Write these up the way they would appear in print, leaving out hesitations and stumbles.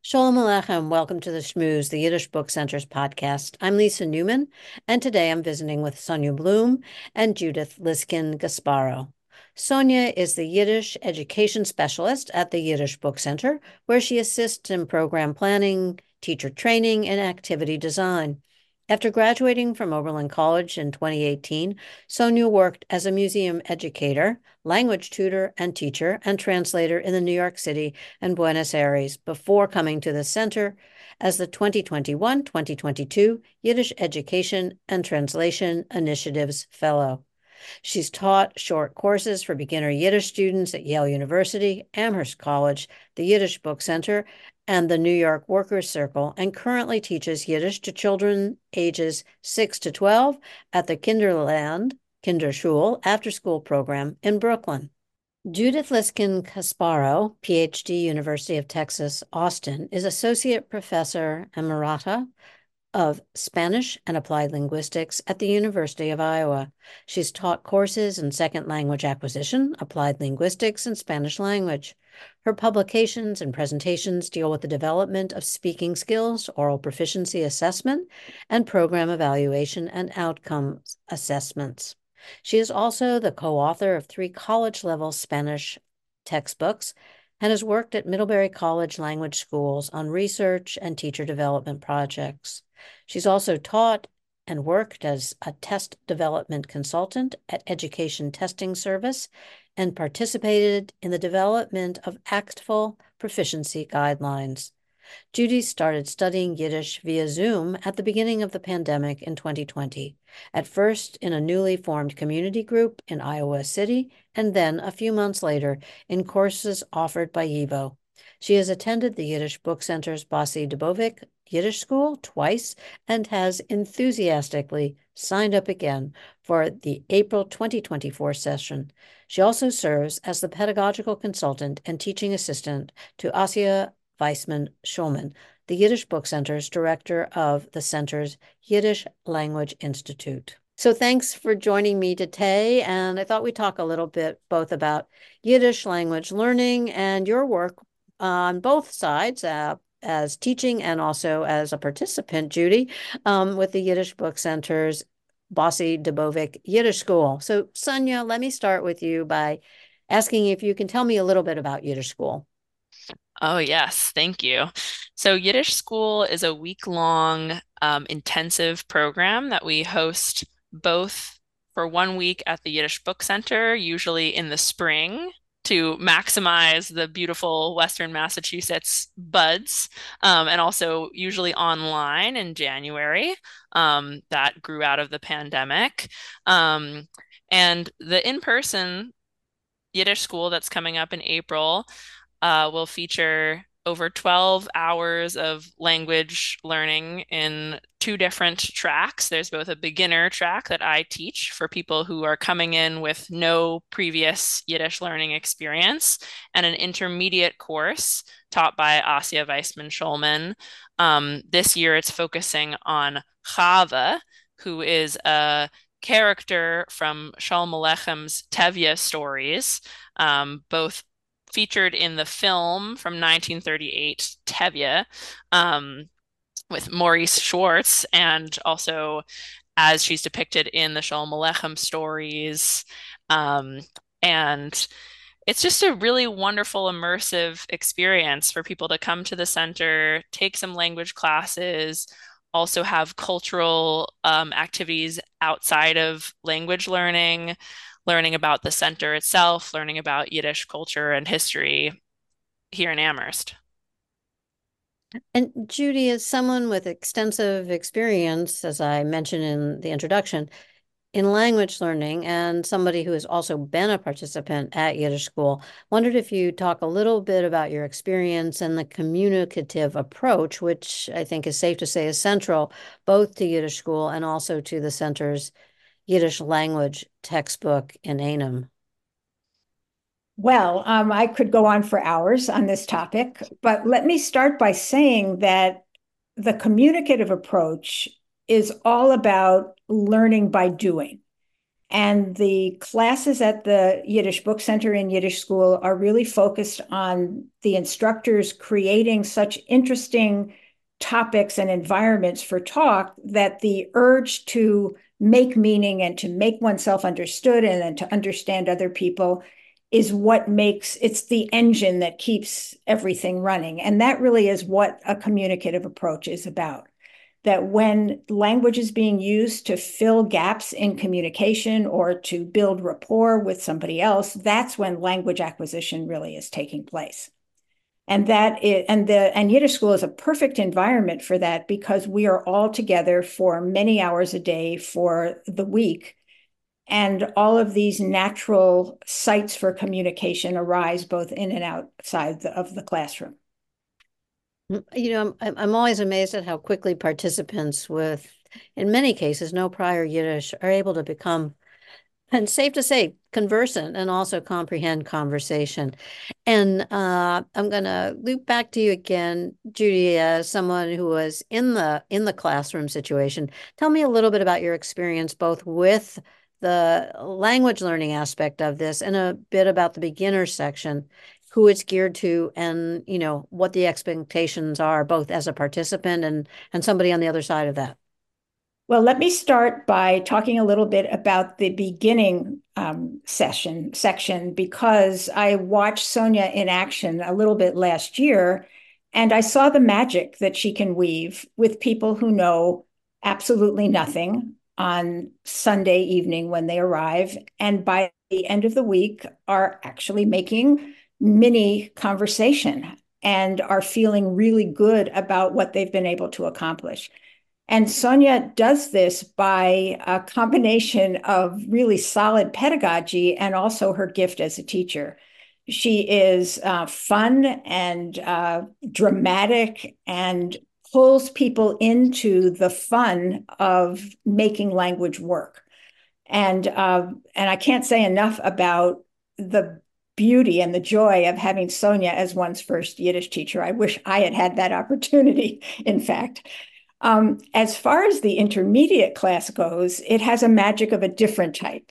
Shalom Aleichem. Welcome to the Shmooze, the Yiddish Book Center's podcast. I'm Lisa Newman, and today I'm visiting with Sonia Bloom and Judith Liskin-Gasparo. Sonia is the Yiddish education specialist at the Yiddish Book Center, where she assists in program planning, teacher training, and activity design. After graduating from Oberlin College in 2018, Sonia worked as a museum educator, language tutor and teacher, and translator in the New York City and Buenos Aires before coming to the center as the 2021-2022 Yiddish Education and Translation Initiatives Fellow. She's taught short courses for beginner Yiddish students at Yale University, Amherst College, the Yiddish Book Center, and the New York Workers Circle, and currently teaches Yiddish to children ages 6 to 12 at the Kinderland Kinderschule after-school program in Brooklyn. Judith Liskin-Gasparo, PhD, University of Texas, Austin, is Associate Professor Emerita of Spanish and Applied Linguistics at the University of Iowa. She's taught courses in second language acquisition, applied linguistics, and Spanish language. Her publications and presentations deal with the development of speaking skills, oral proficiency assessment, and program evaluation and outcomes assessments. She is also the co-author of 3 college-level Spanish textbooks and has worked at Middlebury College language schools on research and teacher development projects. She's also taught and worked as a test development consultant at Education Testing Service and participated in the development of ACTFL proficiency guidelines. Judy started studying Yiddish via Zoom at the beginning of the pandemic in 2020, at first in a newly formed community group in Iowa City, and then a few months later in courses offered by YIVO. She has attended the Yiddish Book Center's Basi Dubovik Yiddish School twice and has enthusiastically signed up again for the April 2024 session. She also serves as the pedagogical consultant and teaching assistant to Asya Weissman-Schulman, the Yiddish Book Center's director of the center's Yiddish Language Institute. So thanks for joining me today, and I thought we'd talk a little bit both about Yiddish language learning and your work on both sides, as teaching and also as a participant, Judy, with the Yiddish Book Center's Basi Dubovik Yiddish School. So Sonia, let me start with you by asking if you can tell me a little bit about Yiddish School. Oh, yes, thank you. So, Yiddish School is a week-long intensive program that we host both for 1 week at the Yiddish Book Center, usually in the spring, to maximize the beautiful Western Massachusetts buds, and also usually online in January. That grew out of the pandemic. Um, and the in-person Yiddish School that's coming up in April will feature over 12 hours of language learning in 2 different tracks. There's both a beginner track that I teach for people who are coming in with no previous Yiddish learning experience, and an intermediate course taught by Asya Weissman-Schulman. This year it's focusing on Chava, who is a character from Shalom Aleichem's Tevye stories, both featured in the film from 1938, Tevye, um, with Maurice Schwartz, and also as she's depicted in the Shalom Aleichem stories. Um, and it's just a really wonderful, immersive experience for people to come to the center, take some language classes, also have cultural activities outside of language learning, learning about the center itself, learning about Yiddish culture and history here in Amherst. And Judy is someone with extensive experience, as I mentioned in the introduction, in language learning and somebody who has also been a participant at Yiddish School. Wondered if you talk a little bit about your experience and the communicative approach, which I think is safe to say is central both to Yiddish School and also to the center's Yiddish language textbook in Einem. Well, I could go on for hours on this topic, but let me start by saying that the communicative approach is all about learning by doing. And the classes at the Yiddish Book Center and Yiddish School are really focused on the instructors creating such interesting topics and environments for talk that the urge to make meaning and to make oneself understood and then to understand other people is what makes it's the engine that keeps everything running. And that really is what a communicative approach is about. That when language is being used to fill gaps in communication or to build rapport with somebody else, that's when language acquisition really is taking place. And Yiddish School is a perfect environment for that because we are all together for many hours a day for the week. And all of these natural sites for communication arise both in and outside of the classroom. I'm always amazed at how quickly participants with, in many cases, no prior Yiddish are able to become, and safe to say, conversant and also comprehend conversation. And I'm going to loop back to you again, Judy, as someone who was in the classroom situation. Tell me a little bit about your experience, both with the language learning aspect of this and a bit about the beginner section, who it's geared to, and what the expectations are, both as a participant and somebody on the other side of that. Well, let me start by talking a little bit about the beginning section because I watched Sonia in action a little bit last year, and I saw the magic that she can weave with people who know absolutely nothing on Sunday evening when they arrive, and by the end of the week are actually making mini conversation and are feeling really good about what they've been able to accomplish. And Sonia does this by a combination of really solid pedagogy and also her gift as a teacher. She is fun and dramatic and pulls people into the fun of making language work. And I can't say enough about the beauty and the joy of having Sonia as one's first Yiddish teacher. I wish I had had that opportunity, in fact. As far as the intermediate class goes, it has a magic of a different type.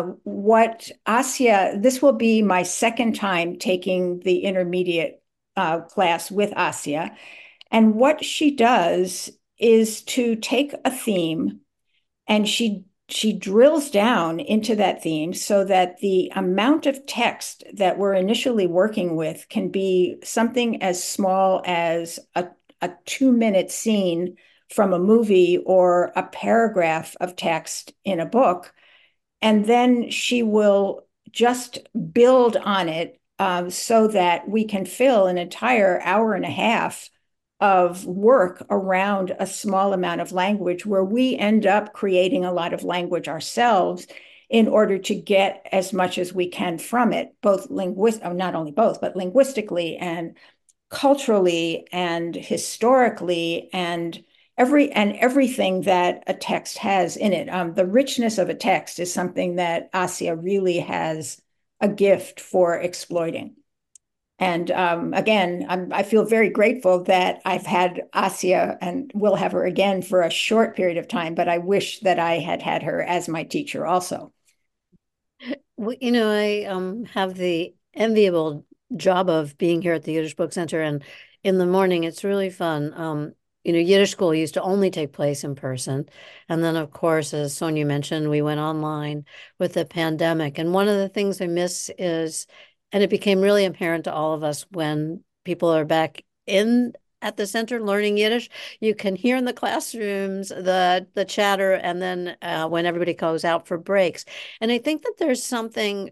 This will be my second time taking the intermediate class with Asya. And what she does is to take a theme and she drills down into that theme so that the amount of text that we're initially working with can be something as small as a 2-minute scene from a movie or a paragraph of text in a book. And then she will just build on it so that we can fill an entire hour and a half of work around a small amount of language where we end up creating a lot of language ourselves in order to get as much as we can from it, not only both, but linguistically and culturally and historically and everything that a text has in it. The richness of a text is something that Asya really has a gift for exploiting. And again, I feel very grateful that I've had Asya and will have her again for a short period of time, but I wish that I had had her as my teacher also. Well, I have the enviable job of being here at the Yiddish Book Center, and in the morning it's really fun. Yiddish school used to only take place in person, and then of course, as Sonia mentioned, we went online with the pandemic. And one of the things I miss is, and it became really apparent to all of us when people are back in at the center learning Yiddish, you can hear in the classrooms the chatter, and then when everybody goes out for breaks. And I think that there's something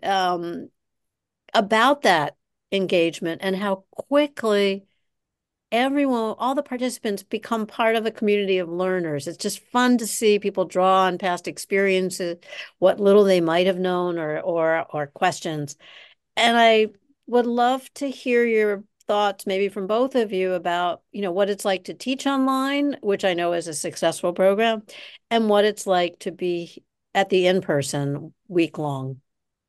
about that engagement and how quickly everyone, all the participants become part of a community of learners. It's just fun to see people draw on past experiences, what little they might have known or questions. And I would love to hear your thoughts, maybe from both of you, about, what it's like to teach online, which I know is a successful program, and what it's like to be at the in-person week long.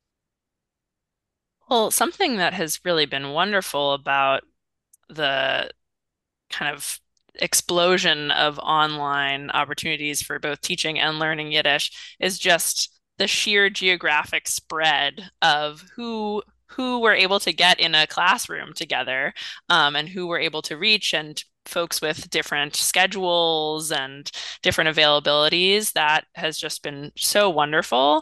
Well, something that has really been wonderful about the kind of explosion of online opportunities for both teaching and learning Yiddish is just the sheer geographic spread of who we're able to get in a classroom together, and who we're able to reach, and folks with different schedules and different availabilities. That has just been so wonderful.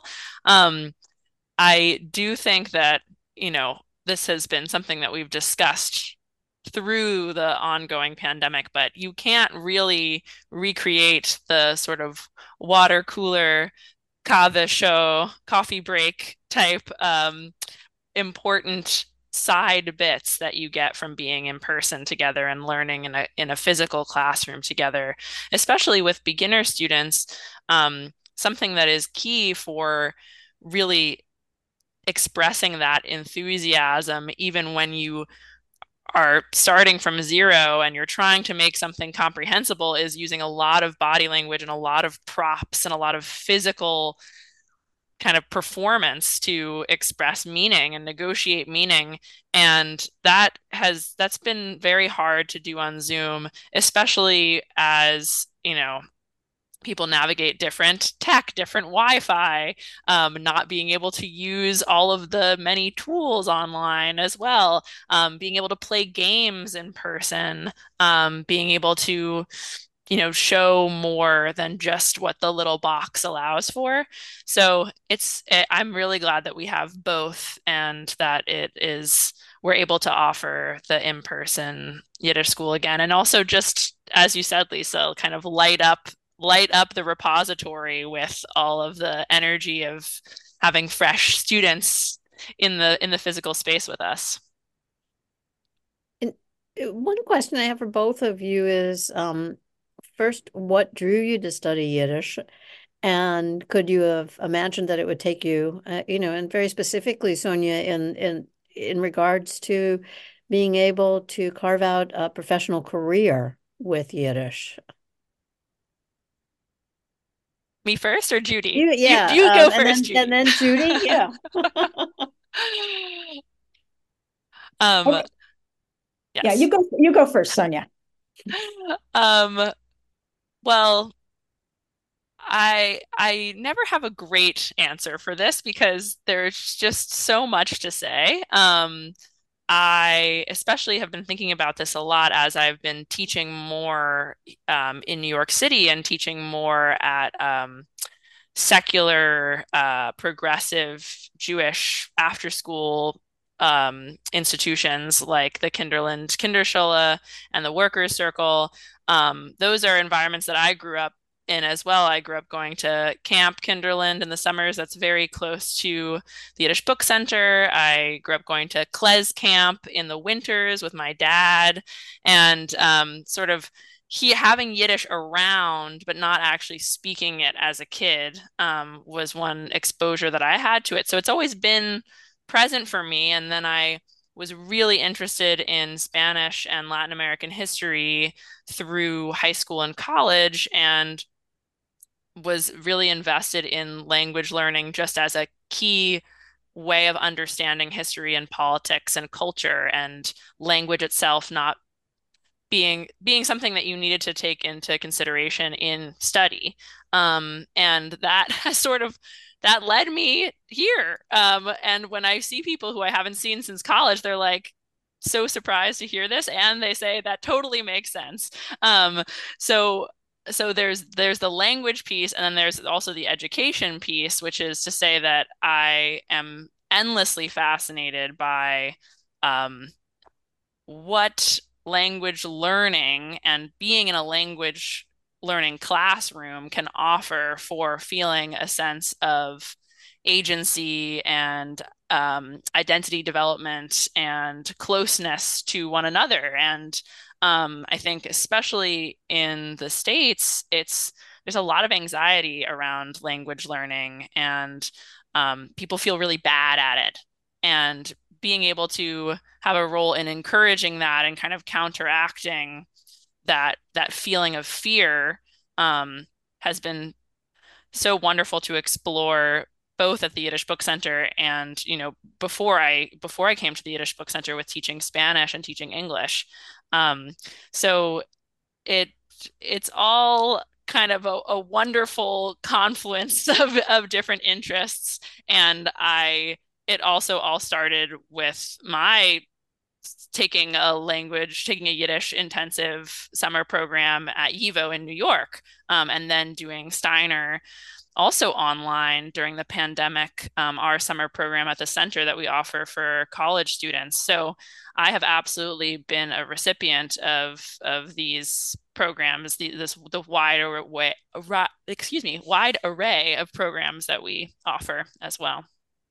I do think that, this has been something that we've discussed through the ongoing pandemic, but you can't really recreate the sort of water cooler kava show, coffee break type important side bits that you get from being in person together and learning in a physical classroom together, especially with beginner students. Something that is key for really expressing that enthusiasm, even when you are starting from zero and you're trying to make something comprehensible, is using a lot of body language and a lot of props and a lot of physical kind of performance to express meaning and negotiate meaning. And that's been very hard to do on Zoom, especially as, people navigate different tech, different Wi-Fi, not being able to use all of the many tools online as well, being able to play games in person, being able to, show more than just what the little box allows for. So I'm really glad that we have both, and that we're able to offer the in-person Yiddish school again. And also, just as you said, Lisa, kind of light up the repository with all of the energy of having fresh students in the physical space with us. And one question I have for both of you is, first, what drew you to study Yiddish? And could you have imagined that it would take you, and very specifically, Sonia, in regards to being able to carve out a professional career with Yiddish? Me first or Judy? You Yeah, go and first, then Judy. Judy, yeah. Um, Okay. Yeah, yes. you go first, Sonia. Um, well, I never have a great answer for this because there's just so much to say. I especially have been thinking about this a lot as I've been teaching more in New York City and teaching more at secular, progressive Jewish after school institutions like the Kinderland Kinderschule and the Workers' Circle. Those are environments that I grew up in as well. I grew up going to Camp Kinderland in the summers. That's very close to the Yiddish Book Center. I grew up going to Kles Camp in the winters with my dad, and sort of having Yiddish around, but not actually speaking it as a kid, was one exposure that I had to it. So it's always been present for me. And then I was really interested in Spanish and Latin American history through high school and college, and was really invested in language learning just as a key way of understanding history and politics and culture, and language itself not being something that you needed to take into consideration in study. And that has sort of that led me here. And when I see people who I haven't seen since college, they're like so surprised to hear this, and they say that totally makes sense. So there's the language piece, and then there's also the education piece, which is to say that I am endlessly fascinated by what language learning and being in a language learning classroom can offer for feeling a sense of agency and identity development and closeness to one another. And I think especially in the States, there's a lot of anxiety around language learning, and people feel really bad at it. And being able to have a role in encouraging that and kind of counteracting that feeling of fear, has been so wonderful to explore, both at the Yiddish Book Center and, before I came to the Yiddish Book Center with teaching Spanish and teaching English. So it it's all kind of a wonderful confluence of different interests. And it also all started with my taking a Yiddish intensive summer program at YIVO in New York, and then doing Steiner also online during the pandemic, our summer program at the center that we offer for college students. So I have absolutely been a recipient of these programs, the wide array of programs that we offer as well.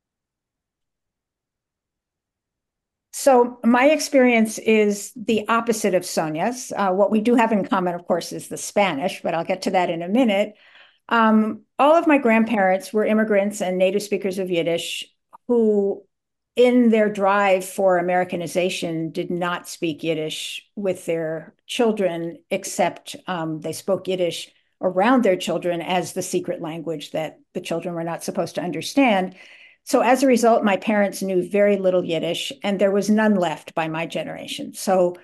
So my experience is the opposite of Sonia's. What we do have in common, of course, is the Spanish, but I'll get to that in a minute. All of my grandparents were immigrants and native speakers of Yiddish who, in their drive for Americanization, did not speak Yiddish with their children, except they spoke Yiddish around their children as the secret language that the children were not supposed to understand. So as a result, my parents knew very little Yiddish, and there was none left by my generation. So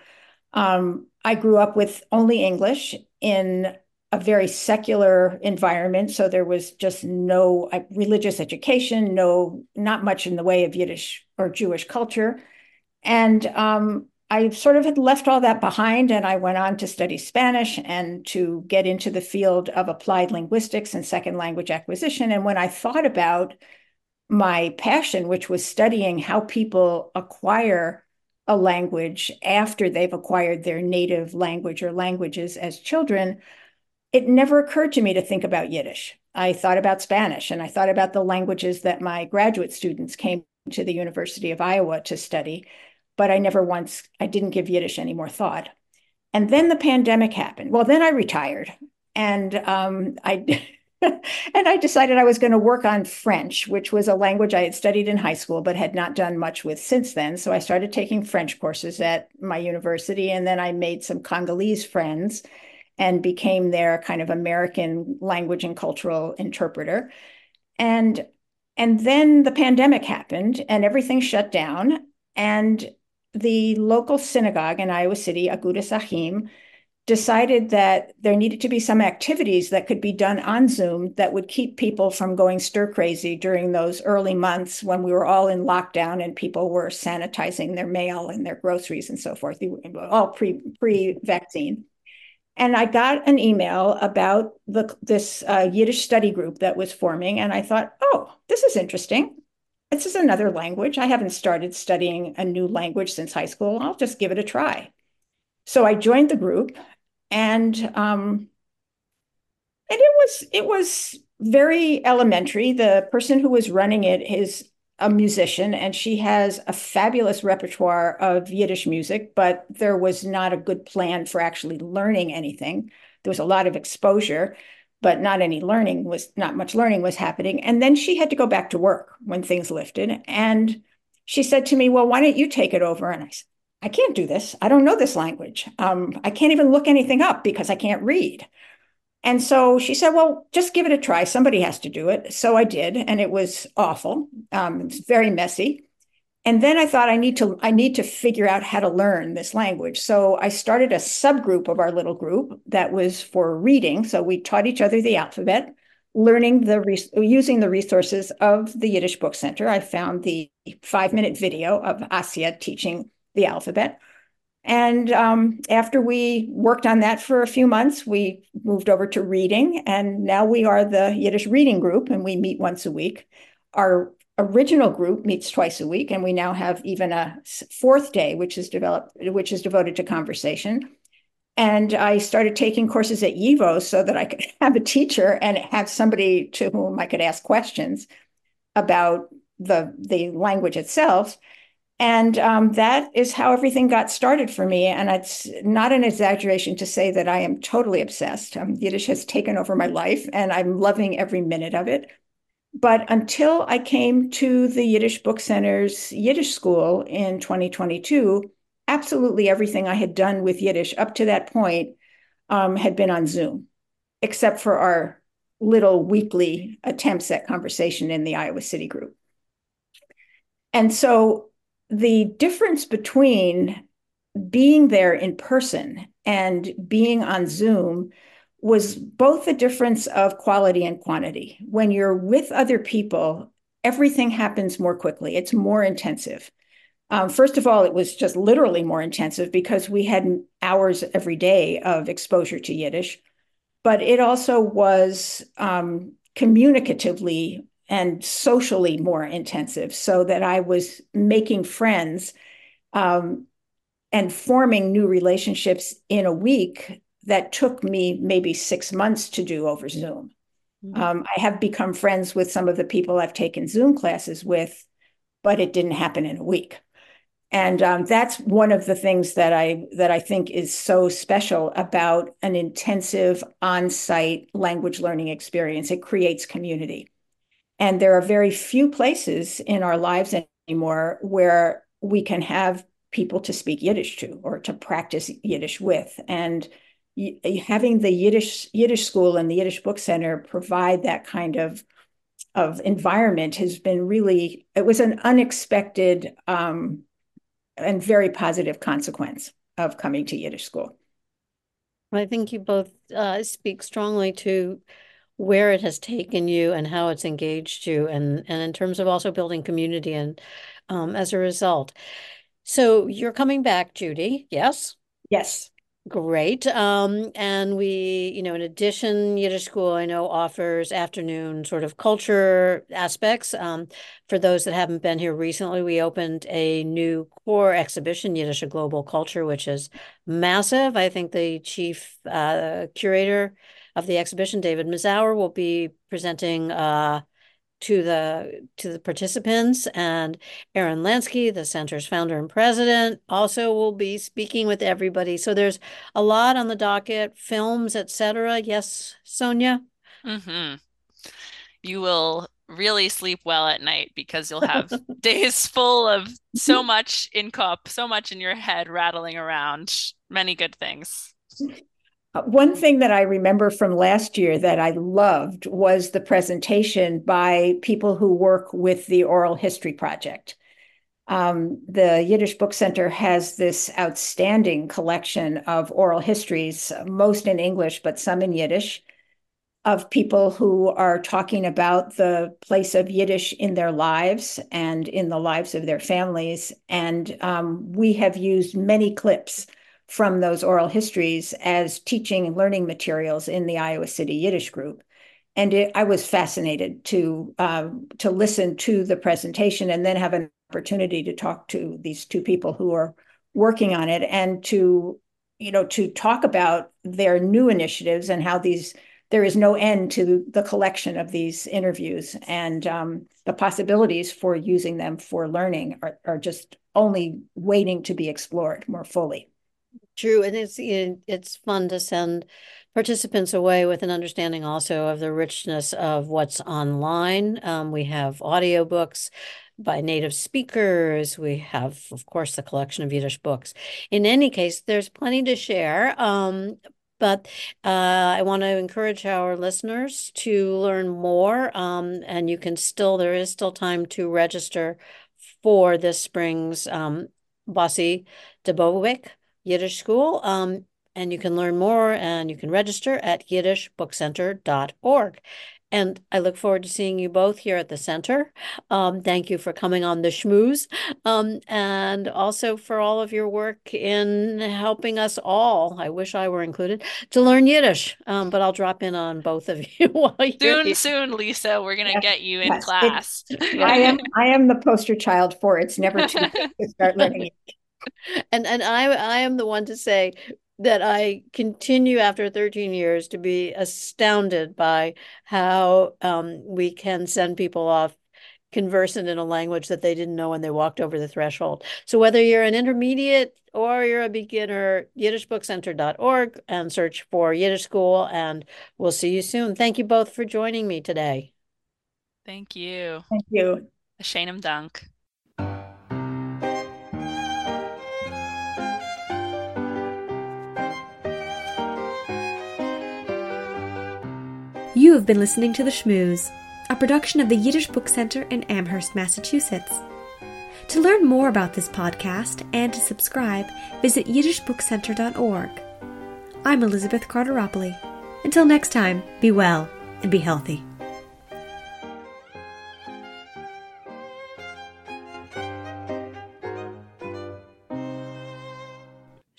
I grew up with only English in a very secular environment. So there was just no religious education, not much in the way of Yiddish or Jewish culture. And I sort of had left all that behind, and I went on to study Spanish and to get into the field of applied linguistics and second language acquisition. And when I thought about my passion, which was studying how people acquire a language after they've acquired their native language or languages as children, it never occurred to me to think about Yiddish. I thought about Spanish, and I thought about the languages that my graduate students came to the University of Iowa to study, but I didn't give Yiddish any more thought. And then the pandemic happened. Well, then I retired, and and I decided I was going to work on French, which was a language I had studied in high school, but had not done much with since then. So I started taking French courses at my university, and then I made some Congolese friends and became their kind of American language and cultural interpreter. And then the pandemic happened and everything shut down. And the local synagogue in Iowa City, Agudas Achim, decided that there needed to be some activities that could be done on Zoom that would keep people from going stir crazy during those early months when we were all in lockdown and people were sanitizing their mail and their groceries and so forth, all pre-vaccine. And I got an email about this Yiddish study group that was forming, and I thought, oh, this is interesting. This is another language. I haven't started studying a new language since high school. I'll just give it a try. So I joined the group, and it was very elementary. The person who was running it is a musician, and she has a fabulous repertoire of Yiddish music, but there was not a good plan for actually learning anything. There was a lot of exposure, but not much learning was happening. And then she had to go back to work when things lifted. And she said to me, well, why don't you take it over? And I said, I can't do this. I don't know this language. I can't even look anything up because I can't read. And so she said, well, just give it a try. Somebody has to do it. So I did, and it was awful. It's very messy. And then I thought I need to figure out how to learn this language. So I started a subgroup of our little group that was for reading. So we taught each other the alphabet, using the resources of the Yiddish Book Center. I found the 5-minute video of Asya teaching the alphabet. And after we worked on that for a few months, we moved over to reading. And now we are the Yiddish reading group, and we meet once a week. Our original group meets twice a week, and we now have even a fourth day, which is devoted to conversation. And I started taking courses at YIVO so that I could have a teacher and have somebody to whom I could ask questions about the language itself. And that is how everything got started for me. And it's not an exaggeration to say that I am totally obsessed. Yiddish has taken over my life, and I'm loving every minute of it. But until I came to the Yiddish Book Center's Yiddish School in 2022, absolutely everything I had done with Yiddish up to that point had been on Zoom, except for our little weekly attempts at conversation in the Iowa City group. And so the difference between being there in person and being on Zoom was both the difference of quality and quantity. When you're with other people, everything happens more quickly. It's more intensive. First of all, it was just literally more intensive because we had hours every day of exposure to Yiddish, but it also was communicatively and socially more intensive, so that I was making friends and forming new relationships in a week that took me maybe 6 months to do over Zoom. I have become friends with some of the people I've taken Zoom classes with, but it didn't happen in a week. And that's one of the things that I think is so special about an intensive on-site language learning experience. It creates community. And there are very few places in our lives anymore where we can have people to speak Yiddish to or to practice Yiddish with. And having the Yiddish school and the Yiddish Book Center provide that kind of environment has been really, it was an unexpected and very positive consequence of coming to Yiddish school. I think you both speak strongly to where it has taken you and how it's engaged you, and in terms of also building community and as a result. So you're coming back, Judy, yes? Yes. Great. And we, in addition, Yiddish School, I know, offers afternoon sort of culture aspects. For those that haven't been here recently, we opened a new core exhibition, Yiddish, a Global Culture, which is massive. I think the chief curator of the exhibition, David Mazauer, will be presenting to the participants, and Aaron Lansky, the center's founder and president, also will be speaking with everybody. So there's a lot on the docket, films, etc. Yes, Sonia? Mm-hmm. You will really sleep well at night because you'll have days full of so much in cup, so much in your head rattling around, many good things. One thing that I remember from last year that I loved was the presentation by people who work with the Oral History Project. The Yiddish Book Center has this outstanding collection of oral histories, most in English, but some in Yiddish, of people who are talking about the place of Yiddish in their lives and in the lives of their families. And we have used many clips from those oral histories as teaching and learning materials in the Iowa City Yiddish group. And I was fascinated to listen to the presentation and then have an opportunity to talk to these two people who are working on it, and to talk about their new initiatives and how there is no end to the collection of these interviews, and the possibilities for using them for learning are just only waiting to be explored more fully. True, and it's fun to send participants away with an understanding also of the richness of what's online. We have audiobooks by native speakers. We have, of course, the collection of Yiddish books. In any case, there's plenty to share. But I want to encourage our listeners to learn more. And there is still time to register for this spring's Bossy Dubovik Yiddish School. And you can learn more and you can register at yiddishbookcenter.org. And I look forward to seeing you both here at the center. Thank you for coming on the Schmooze, and also for all of your work in helping us all, I wish I were included, to learn Yiddish. But I'll drop in on both of you while you're here. Soon, Lisa, we're going to get you in class. I am the poster child for it's never too late to start learning it. And I am the one to say that I continue after 13 years to be astounded by how we can send people off conversant in a language that they didn't know when they walked over the threshold. So whether you're an intermediate or you're a beginner, yiddishbookcenter.org, and search for Yiddish School, and we'll see you soon. Thank you both for joining me today. Thank you. Thank you. Shainem Dank. You have been listening to The Schmooze, a production of the Yiddish Book Center in Amherst, Massachusetts. To learn more about this podcast and to subscribe, visit yiddishbookcenter.org. I'm Elizabeth Carteropoli. Until next time, be well and be healthy.